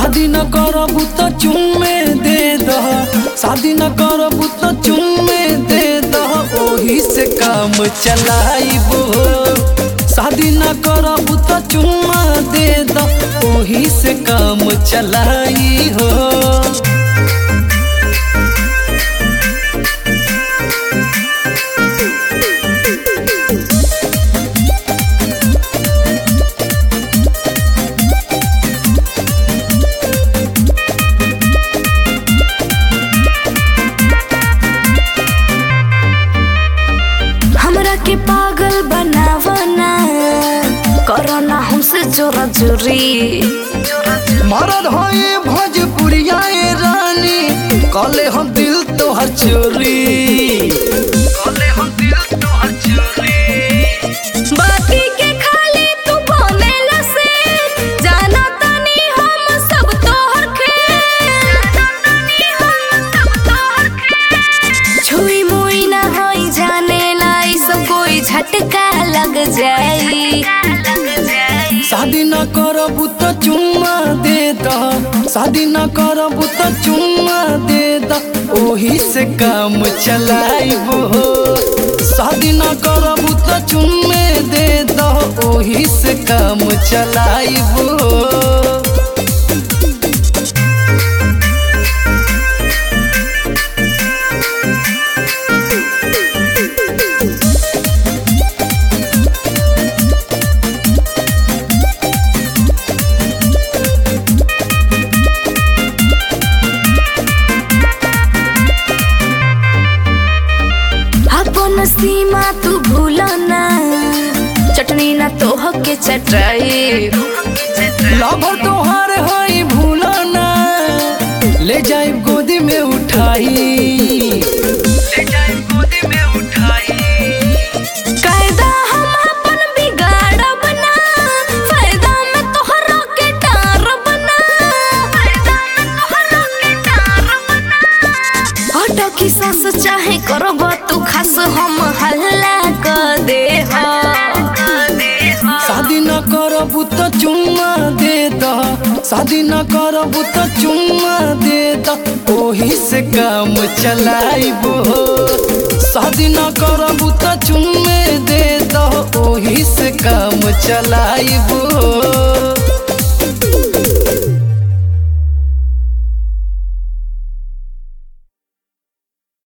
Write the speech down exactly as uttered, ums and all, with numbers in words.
शादी न करबू तो चुम्मे दे दह, शादी न करबू तो चुम्मे दे दह, ओही से काम चलाइबो। शादी न करबू तो चुम्मा दे दह, ओही से काम चलाई हो। के पागल बनावना करना हमसे जोरा जोरी। मरद होए भोजपुरिया रानी, कले हम दिल तोहर चोरी, कले हम दिल तोहर चोरी। बाकी के खाली तू बोलेला से, जाना तानी हम सब तोहर खेल, जाना तानी हम सब तोहर खेल। छुई मुई ना होई जानेला सब कोई झटका लग जाई। शादी न करबू तो चुम्मा दे दह, शादी न करबू तो चुम्मा दे दह, ओही से काम चलाइबो। शादी न करबू तो चुम्मे दे दह, ओही से काम चलाइबो। सीमा तू भूलना, चटनी ना तोह के चटाई। लवर तोहार हई भूलना, ले जाए गोदी में उठाई, ले जाए गोदी में उठाई। कायदा हम अपन बिगाड़ब ना, फायदा में तोहरा के डारब ना, फायदा में तोहरा के डारब ना। हटा की सांस चाहे करब तू खास, हम हल्ला कर दे हो। शादी न करबू तो चुम्मा दे दह, शादी न करबू तो चुम्मा दे दह, ओही से काम चलाइबो। शादी न करबू तो चुम्मे दे दह, ओही से काम चलाइबो।